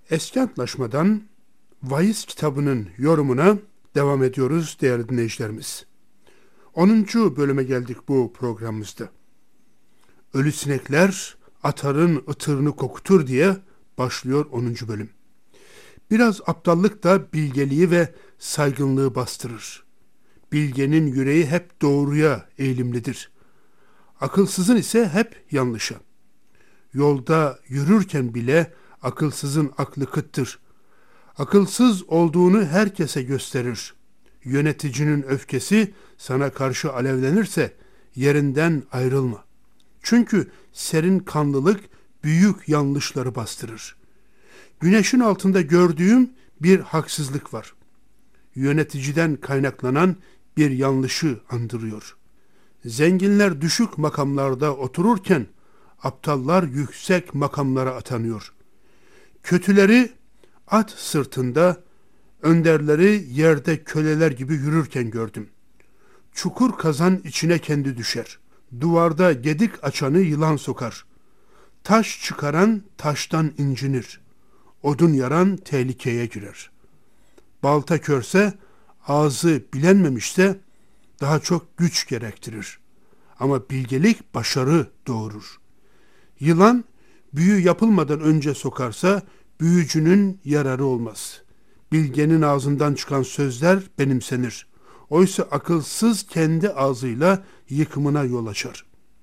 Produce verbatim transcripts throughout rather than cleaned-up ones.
Eski Antlaşma'dan Vaiz kitabının yorumuna devam ediyoruz değerli dinleyicilerimiz. onuncu bölüme geldik bu programımızda. Ölü sinekler atarın ıtırını kokutur diye başlıyor onuncu bölüm. Biraz aptallık da bilgeliği ve saygınlığı bastırır. Bilgenin yüreği hep doğruya eğilimlidir. Akılsızın ise hep yanlışa. Yolda yürürken bile akılsızın aklı kıttır. Akılsız olduğunu herkese gösterir. Yöneticinin öfkesi sana karşı alevlenirse yerinden ayrılma. Çünkü serin kanlılık büyük yanlışları bastırır. Güneşin altında gördüğüm bir haksızlık var. Yöneticiden kaynaklanan bir yanlışı andırıyor. Zenginler düşük makamlarda otururken aptallar yüksek makamlara atanıyor. Kötüleri at sırtında, önderleri yerde köleler gibi yürürken gördüm. Çukur kazan içine kendi düşer. Duvarda gedik açanı yılan sokar. Taş çıkaran taştan incinir. Odun yaran tehlikeye girer. Balta körse, ağzı bilenmemişse daha çok güç gerektirir. Ama bilgelik başarı doğurur. Yılan büyü yapılmadan önce sokarsa büyücünün yararı olmaz. Bilgenin ağzından çıkan sözler benimsenir. Oysa akılsız kendi ağzıyla yıkımına yol açar.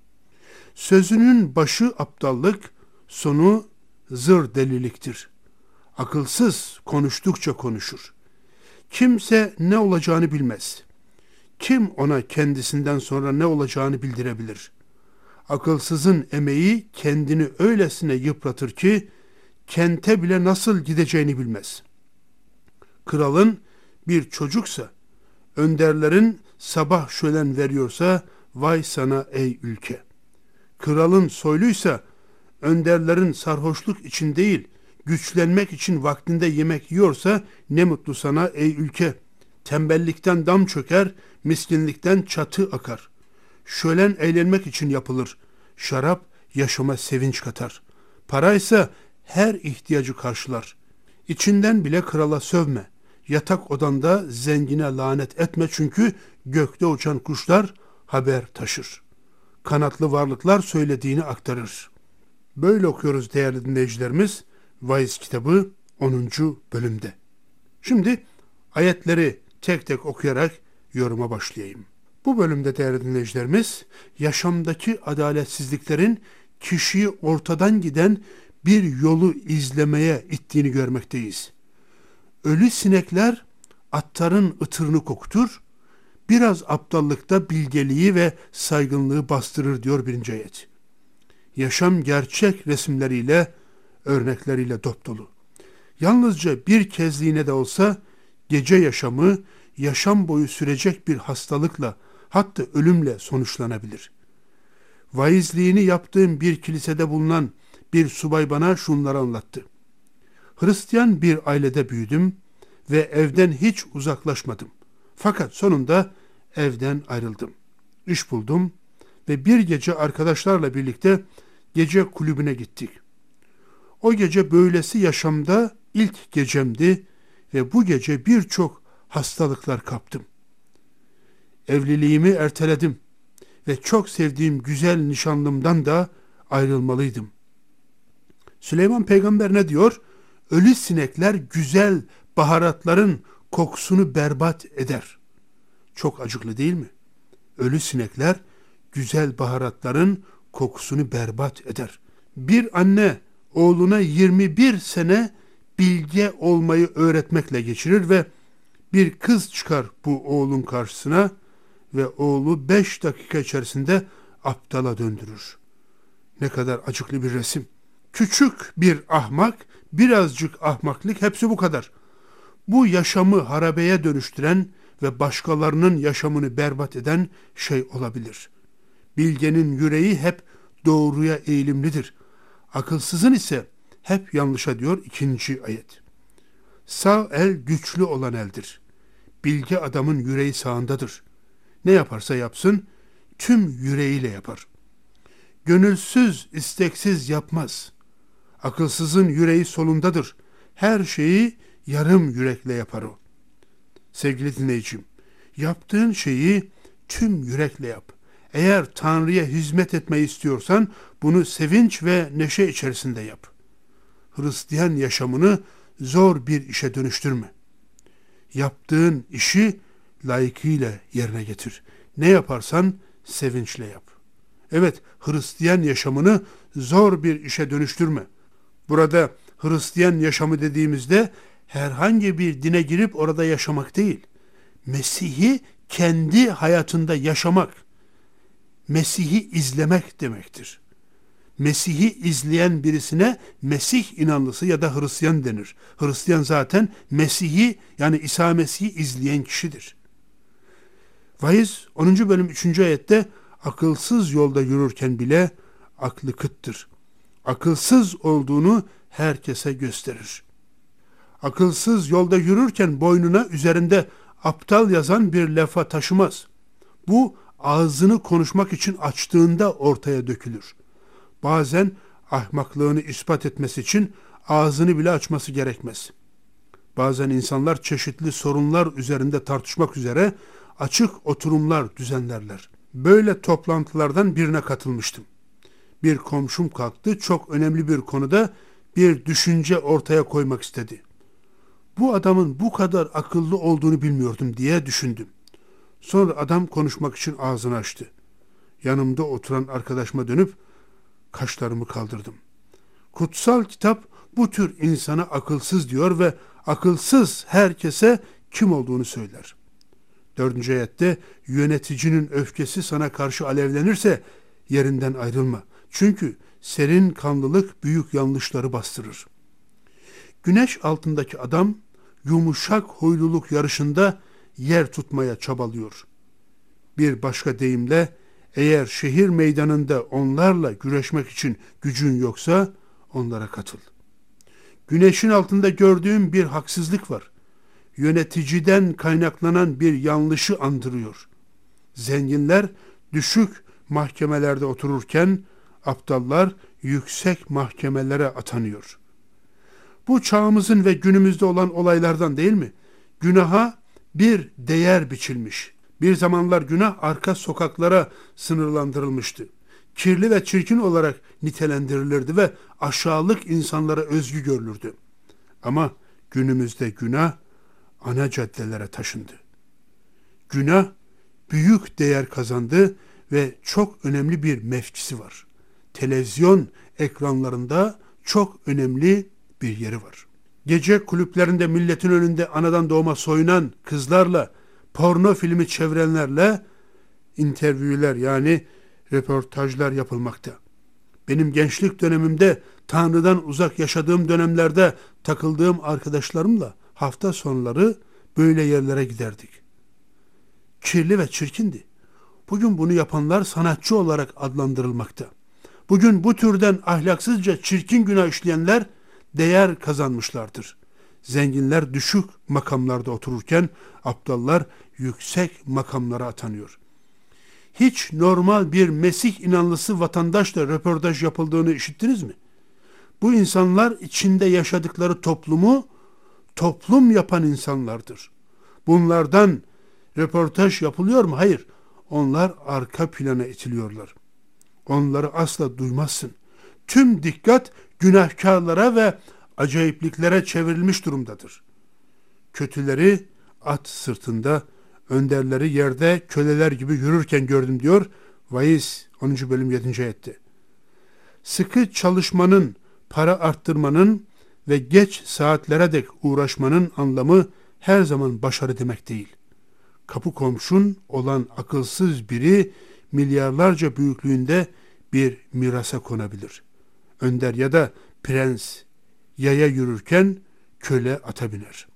Sözünün başı aptallık, sonu zır deliliktir. Akılsız konuştukça konuşur. Kimse ne olacağını bilmez. Kim ona kendisinden sonra ne olacağını bildirebilir? Akılsızın emeği kendini öylesine yıpratır ki kente bile nasıl gideceğini bilmez. Kralın bir çocuksa, önderlerin sabah şölen veriyorsa vay sana ey ülke. Kralın soyluysa, önderlerin sarhoşluk için değil, güçlenmek için vaktinde yemek yiyorsa ne mutlu sana ey ülke. Tembellikten dam çöker, miskinlikten çatı akar. Şölen eğlenmek için yapılır. Şarap yaşama sevinç katar. Paraysa her ihtiyacı karşılar. İçinden bile krala sövme. Yatak odanda zengine lanet etme çünkü gökte uçan kuşlar haber taşır. Kanatlı varlıklar söylediğini aktarır. Böyle okuyoruz değerli dinleyicilerimiz Vaiz kitabı onuncu bölümde. Şimdi ayetleri tek tek okuyarak yoruma başlayayım. Bu bölümde değerli dinleyicilerimiz yaşamdaki adaletsizliklerin kişiyi ortadan giden bir yolu izlemeye ittiğini görmekteyiz. Ölü sinekler atların ıtırını kokutur, biraz aptallıkta bilgeliği ve saygınlığı bastırır diyor birinci ayet. Yaşam gerçek resimleriyle, örnekleriyle dopdolu. Yalnızca bir kezliğine de olsa gece yaşamı yaşam boyu sürecek bir hastalıkla hatta ölümle sonuçlanabilir. Vaizliğini yaptığım bir kilisede bulunan bir subay bana şunları anlattı. Hristiyan bir ailede büyüdüm ve evden hiç uzaklaşmadım. Fakat sonunda evden ayrıldım. İş buldum ve bir gece arkadaşlarla birlikte gece kulübüne gittik. O gece böylesi yaşamda ilk gecemdi ve bu gece birçok hastalıklar kaptım. Evliliğimi erteledim ve çok sevdiğim güzel nişanlımdan da ayrılmalıydım. Süleyman Peygamber ne diyor? Ölü sinekler güzel baharatların kokusunu berbat eder. Çok acıklı değil mi? Ölü sinekler güzel baharatların kokusunu berbat eder. Bir anne oğluna yirmi bir sene bilge olmayı öğretmekle geçirir ve bir kız çıkar bu oğlun karşısına ve oğlu beş dakika içerisinde aptala döndürür. Ne kadar acıklı bir resim. Küçük bir ahmak, birazcık ahmaklık, hepsi bu kadar. Bu yaşamı harabeye dönüştüren ve başkalarının yaşamını berbat eden şey olabilir. Bilgenin yüreği hep doğruya eğilimlidir. Akılsızın ise hep yanlışa diyor ikinci ayet. Sağ el güçlü olan eldir. Bilge adamın yüreği sağındadır. Ne yaparsa yapsın tüm yüreğiyle yapar. Gönülsüz, isteksiz yapmaz. Akılsızın yüreği solundadır. Her şeyi yarım yürekle yapar o. Sevgili dinleyicim, yaptığın şeyi tüm yürekle yap. Eğer Tanrı'ya hizmet etmeyi istiyorsan bunu sevinç ve neşe içerisinde yap. Hristiyan yaşamını zor bir işe dönüştürme. Yaptığın işi layıkıyla yerine getir. Ne yaparsan sevinçle yap. Evet, Hristiyan yaşamını zor bir işe dönüştürme. Burada Hristiyan yaşamı dediğimizde herhangi bir dine girip orada yaşamak değil. Mesih'i kendi hayatında yaşamak, Mesih'i izlemek demektir. Mesih'i izleyen birisine Mesih inanlısı ya da Hristiyan denir. Hristiyan zaten Mesih'i, yani İsa Mesih'i izleyen kişidir. Vaiz onuncu bölüm üçüncü ayette akılsız yolda yürürken bile aklı kıttır. Akılsız olduğunu herkese gösterir. Akılsız yolda yürürken boynuna üzerinde aptal yazan bir levha taşımaz. Bu ağzını konuşmak için açtığında ortaya dökülür. Bazen ahmaklığını ispat etmesi için ağzını bile açması gerekmez. Bazen insanlar çeşitli sorunlar üzerinde tartışmak üzere açık oturumlar düzenlerler. Böyle toplantılardan birine katılmıştım. Bir komşum kalktı, çok önemli bir konuda bir düşünce ortaya koymak istedi. Bu adamın bu kadar akıllı olduğunu bilmiyordum diye düşündüm. Sonra adam konuşmak için ağzını açtı. Yanımda oturan arkadaşıma dönüp kaşlarımı kaldırdım. Kutsal kitap bu tür insana akılsız diyor ve akılsız herkese kim olduğunu söyler. Dördüncü ayette yöneticinin öfkesi sana karşı alevlenirse yerinden ayrılma. Çünkü serin kanlılık büyük yanlışları bastırır. Güneş altındaki adam yumuşak huyluluk yarışında yer tutmaya çabalıyor. Bir başka deyimle eğer şehir meydanında onlarla güreşmek için gücün yoksa onlara katıl. Güneşin altında gördüğüm bir haksızlık var. Yöneticiden kaynaklanan bir yanlışı andırıyor. Zenginler düşük mahkemelerde otururken aptallar yüksek mahkemelere atanıyor. Bu çağımızın ve günümüzde olan olaylardan değil mi? Günaha bir değer biçilmiş. Bir zamanlar günah arka sokaklara sınırlandırılmıştı. Kirli ve çirkin olarak nitelendirilirdi ve aşağılık insanlara özgü görülürdü. Ama günümüzde günah ana caddelere taşındı. Günah büyük değer kazandı ve çok önemli bir mevkisi var. Televizyon ekranlarında çok önemli bir yeri var. Gece kulüplerinde milletin önünde anadan doğma soyunan kızlarla, porno filmi çevirenlerle interviewler, yani röportajlar yapılmakta. Benim gençlik dönemimde Tanrı'dan uzak yaşadığım dönemlerde takıldığım arkadaşlarımla hafta sonları böyle yerlere giderdik. Kirli ve çirkindi. Bugün bunu yapanlar sanatçı olarak adlandırılmakta. Bugün bu türden ahlaksızca çirkin günah işleyenler değer kazanmışlardır. Zenginler düşük makamlarda otururken aptallar yüksek makamlara atanıyor. Hiç normal bir Mesih inanlısı vatandaşla röportaj yapıldığını işittiniz mi? Bu insanlar içinde yaşadıkları toplumu toplum yapan insanlardır. Bunlardan röportaj yapılıyor mu? Hayır. Onlar arka plana itiliyorlar. Onları asla duymazsın. Tüm dikkat günahkarlara ve acayipliklere çevrilmiş durumdadır. Kötüleri at sırtında, önderleri yerde köleler gibi yürürken gördüm diyor Vaiz onuncu bölüm yedinci ayette. Sıkı çalışmanın, para arttırmanın ve geç saatlere dek uğraşmanın anlamı her zaman başarı demek değil. Kapı komşun olan akılsız biri milyarlarca büyüklüğünde bir mirasa konabilir. Önder ya da prens yaya yürürken köle ata biner.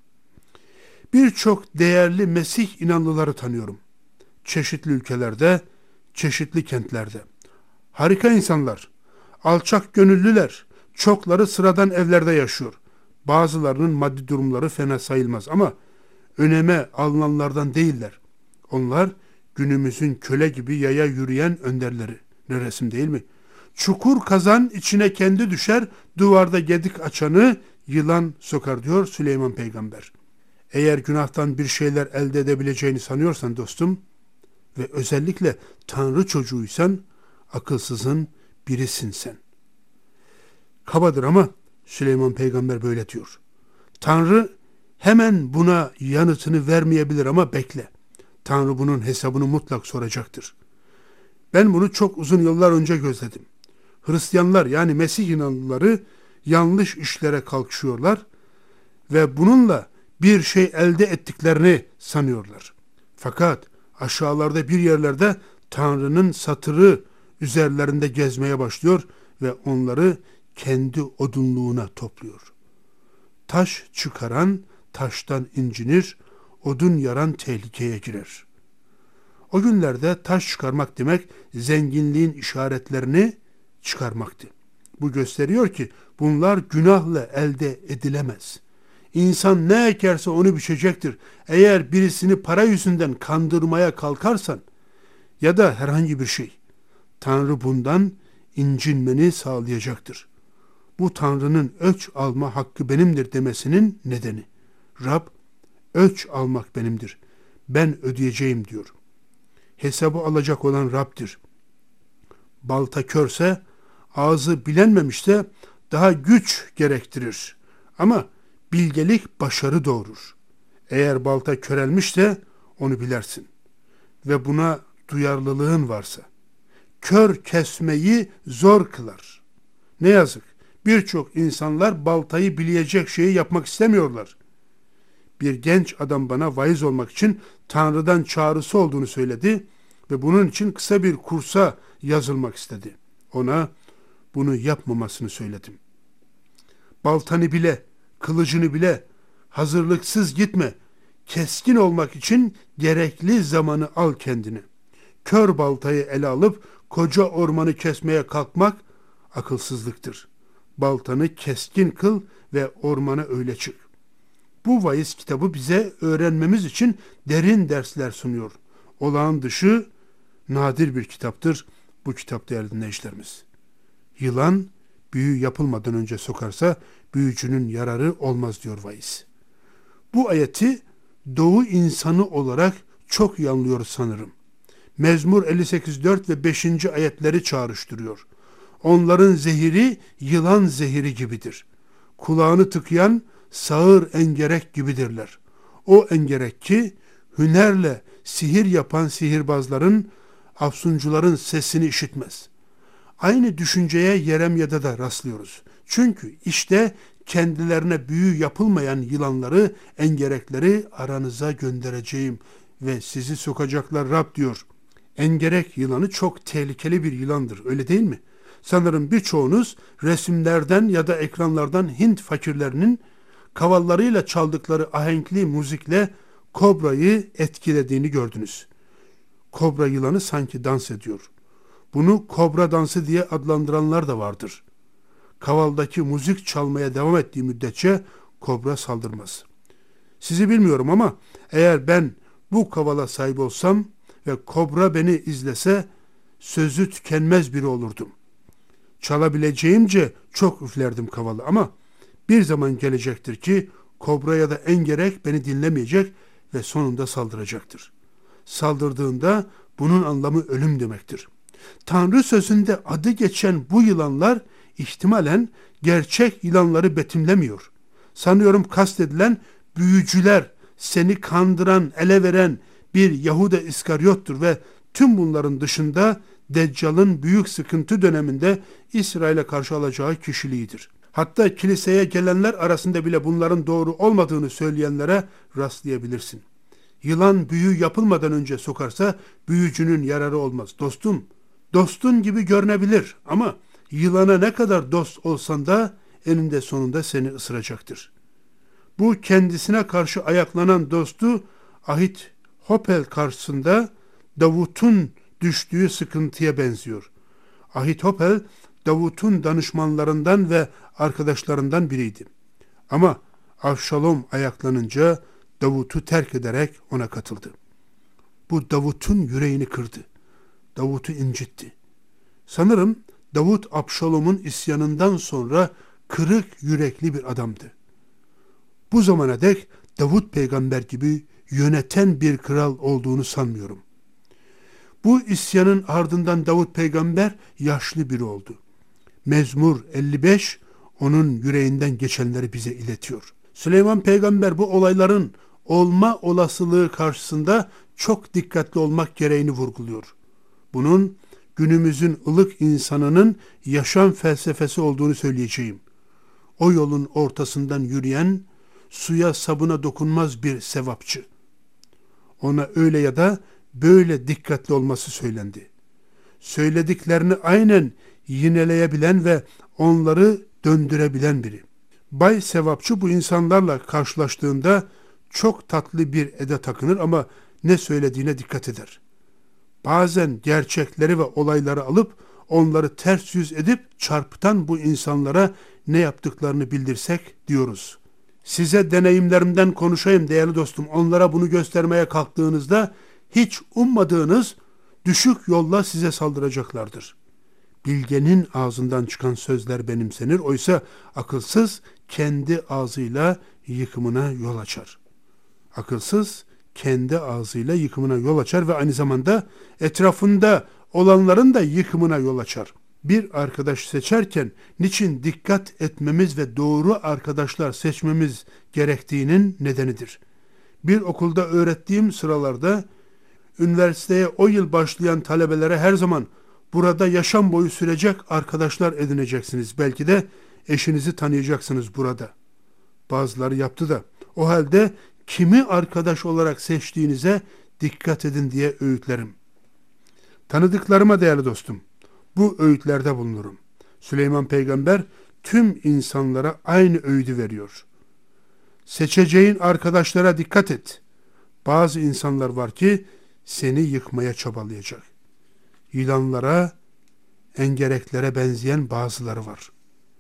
Birçok değerli Mesih inanlıları tanıyorum. Çeşitli ülkelerde, çeşitli kentlerde. Harika insanlar, alçak gönüllüler, çokları sıradan evlerde yaşıyor. Bazılarının maddi durumları fena sayılmaz ama öneme alınanlardan değiller. Onlar günümüzün köle gibi yaya yürüyen önderleri. Ne resim değil mi? Çukur kazan içine kendi düşer, duvarda gedik açanı yılan sokar diyor Süleyman Peygamber. Eğer günahtan bir şeyler elde edebileceğini sanıyorsan dostum ve özellikle Tanrı çocuğuysan akılsızın birisin sen. Kabadır ama Süleyman Peygamber böyle diyor. Tanrı hemen buna yanıtını vermeyebilir ama bekle. Tanrı bunun hesabını mutlak soracaktır. Ben bunu çok uzun yıllar önce gözledim. Hristiyanlar yani Mesih inanlıları yanlış işlere kalkışıyorlar ve bununla bir şey elde ettiklerini sanıyorlar. Fakat aşağılarda bir yerlerde Tanrı'nın satırı üzerlerinde gezmeye başlıyor ve onları kendi odunluğuna topluyor. Taş çıkaran taştan incinir, odun yaran tehlikeye girer. O günlerde taş çıkarmak demek zenginliğin işaretlerini çıkarmaktı. Bu gösteriyor ki bunlar günahla elde edilemez. İnsan ne ekerse onu biçecektir. Eğer birisini para yüzünden kandırmaya kalkarsan ya da herhangi bir şey, Tanrı bundan incinmeni sağlayacaktır. Bu Tanrı'nın öç alma hakkı benimdir demesinin nedeni. Rab, öç almak benimdir. Ben ödeyeceğim diyor. Hesabı alacak olan Rab'dir. Balta körse, ağzı bilenmemişse daha güç gerektirir. Ama bilgelik başarı doğurur. Eğer balta körelmişse onu bilersin. Ve buna duyarlılığın varsa. Kör kesmeyi zor kılar. Ne yazık. Birçok insanlar baltayı bileyecek şeyi yapmak istemiyorlar. Bir genç adam bana vaiz olmak için Tanrı'dan çağrısı olduğunu söyledi ve bunun için kısa bir kursa yazılmak istedi. Ona bunu yapmamasını söyledim. Baltanı bile, kılıcını bile, hazırlıksız gitme. Keskin olmak için gerekli zamanı al kendine. Kör baltayı ele alıp koca ormanı kesmeye kalkmak akılsızlıktır. Baltanı keskin kıl ve ormana öyle çık. Bu vaiz kitabı bize öğrenmemiz için derin dersler sunuyor. Olağan dışı nadir bir kitaptır bu kitap değerli dinleyicilerimiz. Yılan büyü yapılmadan önce sokarsa büyücünün yararı olmaz diyor vaiz. Bu ayeti Doğu insanı olarak çok iyi anlıyoruz sanırım. Mezmur elli sekiz dört ve beşinci ayetleri çağrıştırıyor. Onların zehiri yılan zehiri gibidir. Kulağını tıkayan sağır engerek gibidirler. O engerek ki hünerle sihir yapan sihirbazların, afsuncuların sesini işitmez. Aynı düşünceye Yeremya'da da rastlıyoruz. Çünkü işte kendilerine büyü yapılmayan yılanları, engerekleri aranıza göndereceğim ve sizi sokacaklar Rab diyor. Engerek yılanı çok tehlikeli bir yılandır, öyle değil mi? Sanırım birçoğunuz resimlerden ya da ekranlardan Hint fakirlerinin kavallarıyla çaldıkları ahenkli müzikle kobrayı etkilediğini gördünüz. Kobra yılanı sanki dans ediyor. Bunu kobra dansı diye adlandıranlar da vardır. Kavaldaki müzik çalmaya devam ettiği müddetçe kobra saldırmaz. Sizi bilmiyorum ama eğer ben bu kavala sahip olsam ve kobra beni izlese sözü tükenmez biri olurdum. Çalabileceğimce çok üflerdim kavalı ama bir zaman gelecektir ki kobra ya da engerek beni dinlemeyecek ve sonunda saldıracaktır. Saldırdığında bunun anlamı ölüm demektir. Tanrı sözünde adı geçen bu yılanlar ihtimalen gerçek yılanları betimlemiyor. Sanıyorum kastedilen büyücüler, seni kandıran, ele veren bir Yahuda İskaryot'tur ve tüm bunların dışında Deccal'ın büyük sıkıntı döneminde İsrail'e karşı alacağı kişiliğidir. Hatta kiliseye gelenler arasında bile bunların doğru olmadığını söyleyenlere rastlayabilirsin. Yılan büyü yapılmadan önce sokarsa büyücünün yararı olmaz. Dostum, dostun gibi görünebilir ama yılana ne kadar dost olsan da eninde sonunda seni ısıracaktır. Bu kendisine karşı ayaklanan dostu Ahithopel karşısında Davut'un düştüğü sıkıntıya benziyor. Ahithopel Davut'un danışmanlarından ve arkadaşlarından biriydi. Ama Avşalom ayaklanınca Davut'u terk ederek ona katıldı. Bu Davut'un yüreğini kırdı. Davut'u incitti. Sanırım Davut Abşalom'un isyanından sonra kırık yürekli bir adamdı. bu zamana dek Davut peygamber gibi yöneten bir kral olduğunu sanmıyorum. Bu isyanın ardından Davut peygamber yaşlı biri oldu. Mezmur elli beş onun yüreğinden geçenleri bize iletiyor. Süleyman peygamber bu olayların olma olasılığı karşısında çok dikkatli olmak gereğini vurguluyor. Bunun günümüzün ılık insanının yaşam felsefesi olduğunu söyleyeceğim. O yolun ortasından yürüyen, suya sabuna dokunmaz bir sevapçı. Ona öyle ya da böyle dikkatli olması söylendi. Söylediklerini aynen yineleyebilen ve onları döndürebilen biri. Bay sevapçı bu insanlarla karşılaştığında çok tatlı bir ede takınır ama ne söylediğine dikkat eder. Bazen gerçekleri ve olayları alıp onları ters yüz edip çarpıtan bu insanlara ne yaptıklarını bildirsek diyoruz. Size deneyimlerimden konuşayım değerli dostum. Onlara bunu göstermeye kalktığınızda hiç ummadığınız düşük yolla size saldıracaklardır. Bilgenin ağzından çıkan sözler benimsenir. Oysa akılsız kendi ağzıyla yıkımına yol açar. Akılsız kendi ağzıyla yıkımına yol açar ve aynı zamanda etrafında olanların da yıkımına yol açar. Bir arkadaş seçerken niçin dikkat etmemiz ve doğru arkadaşlar seçmemiz gerektiğinin nedenidir. Bir okulda öğrettiğim sıralarda üniversiteye o yıl başlayan talebelere her zaman burada yaşam boyu sürecek arkadaşlar edineceksiniz. Belki de eşinizi tanıyacaksınız burada. Bazıları yaptı da. O halde kimi arkadaş olarak seçtiğinize dikkat edin diye öğütlerim. Tanıdıklarıma değerli dostum, bu öğütlerde bulunurum. Süleyman peygamber tüm insanlara aynı öğüdü veriyor. Seçeceğin arkadaşlara dikkat et. Bazı insanlar var ki seni yıkmaya çabalayacak. Yılanlara, engereklere benzeyen bazıları var.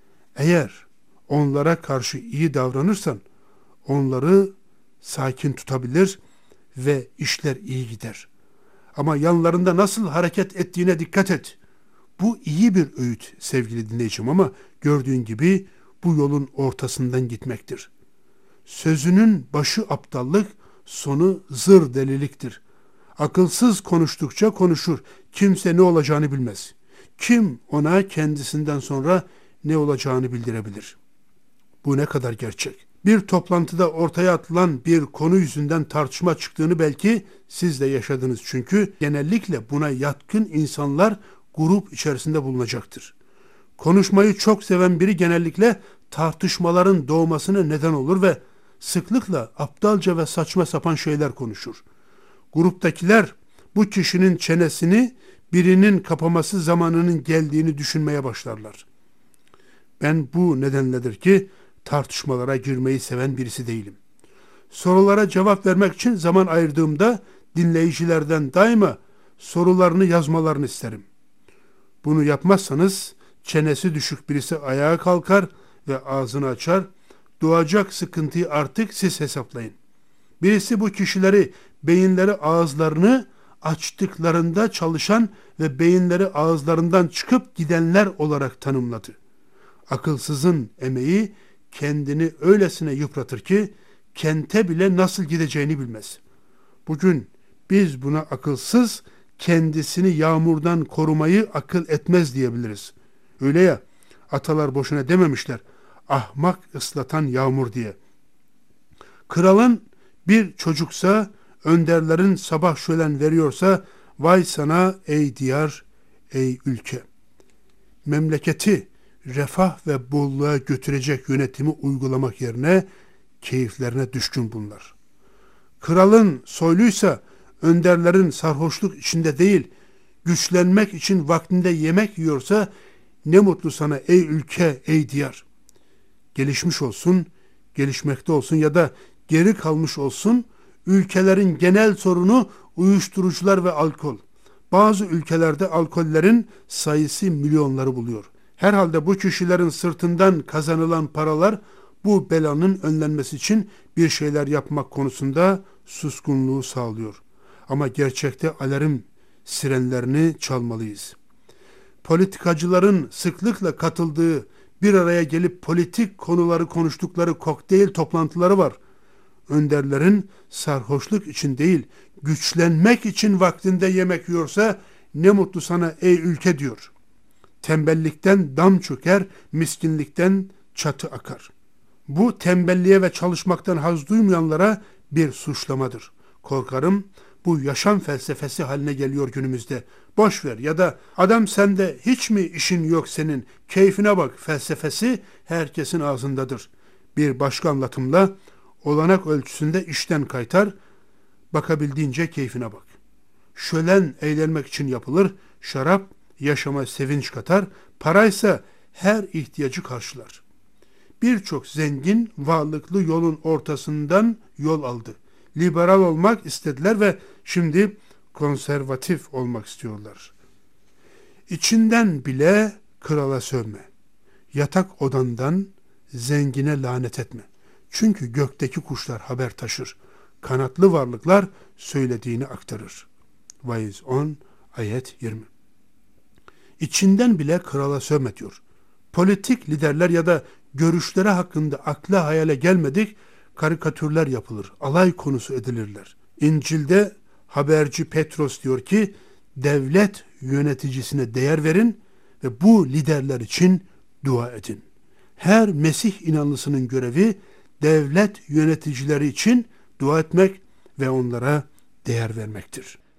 Eğer onlara karşı iyi davranırsan onları sakin tutabilir ve işler iyi gider. Ama yanlarında nasıl hareket ettiğine dikkat et. Bu iyi bir öğüt sevgili dinleyicim ama gördüğün gibi bu yolun ortasından gitmektir. Sözünün başı aptallık, sonu zır deliliktir. Akılsız konuştukça konuşur. Kimse ne olacağını bilmez. Kim ona kendisinden sonra ne olacağını bildirebilir? Bu ne kadar gerçek? Bir toplantıda ortaya atılan bir konu yüzünden tartışma çıktığını belki siz de yaşadınız. Çünkü genellikle buna yatkın insanlar grup içerisinde bulunacaktır. Konuşmayı çok seven biri genellikle tartışmaların doğmasına neden olur ve sıklıkla aptalca ve saçma sapan şeyler konuşur. Gruptakiler bu kişinin çenesini birinin kapaması zamanının geldiğini düşünmeye başlarlar. Ben bu nedenledir ki tartışmalara girmeyi seven birisi değilim. Sorulara cevap vermek için zaman ayırdığımda dinleyicilerden daima sorularını yazmalarını isterim. Bunu yapmazsanız çenesi düşük birisi ayağa kalkar ve ağzını açar. Doğacak sıkıntıyı artık siz hesaplayın. Birisi bu kişileri beyinleri ağızlarını açtıklarında çalışan ve beyinleri ağızlarından çıkıp gidenler olarak tanımladı. Akılsızın emeği kendini öylesine yıpratır ki kente bile nasıl gideceğini bilmez. Bugün biz buna akılsız, kendisini yağmurdan korumayı akıl etmez diyebiliriz. Öyle ya, atalar boşuna dememişler, ahmak ıslatan yağmur diye. Kralın bir çocuksa, önderlerin sabah şölen veriyorsa, vay sana ey diyar, ey ülke. Memleketi refah ve bolluğa götürecek yönetimi uygulamak yerine keyiflerine düşkün bunlar. Kralın soyluysa, önderlerin sarhoşluk içinde değil, güçlenmek için vaktinde yemek yiyorsa, ne mutlu sana ey ülke, ey diyar. Gelişmiş olsun, gelişmekte olsun ya da geri kalmış olsun, ülkelerin genel sorunu uyuşturucular ve alkol. Bazı ülkelerde alkollerin sayısı milyonları buluyor. Herhalde bu kişilerin sırtından kazanılan paralar bu belanın önlenmesi için bir şeyler yapmak konusunda suskunluğu sağlıyor. Ama gerçekte alarm sirenlerini çalmalıyız. Politikacıların sıklıkla katıldığı bir araya gelip politik konuları konuştukları kokteyl toplantıları var. Önderlerin sarhoşluk için değil, güçlenmek için vaktinde yemek yiyorsa ne mutlu sana ey ülke diyor. Tembellikten dam çöker, miskinlikten çatı akar. Bu tembelliğe ve çalışmaktan haz duymayanlara bir suçlamadır. Korkarım bu yaşam felsefesi haline geliyor günümüzde. Boş ver ya da adam sende hiç mi işin yok senin, keyfine bak felsefesi herkesin ağzındadır. Bir başka anlatımla olanak ölçüsünde işten kaytar, bakabildiğince keyfine bak. Şölen eğlenmek için yapılır, şarap yaşama sevinç katar, paraysa her ihtiyacı karşılar. Birçok zengin, varlıklı yolun ortasından yol aldı. Liberal olmak istediler ve şimdi konservatif olmak istiyorlar. İçinden bile krala sövme. Yatak odandan zengine lanet etme. Çünkü gökteki kuşlar haber taşır. Kanatlı varlıklar söylediğini aktarır. Vaiz on, ayet yirmi. İçinden bile krala sövme diyor. Politik liderler ya da görüşleri hakkında akla hayale gelmedik karikatürler yapılır. Alay konusu edilirler. İncil'de haberci Petros diyor ki devlet yöneticisine değer verin ve bu liderler için dua edin. Her Mesih inanlısının görevi devlet yöneticileri için dua etmek ve onlara değer vermektir.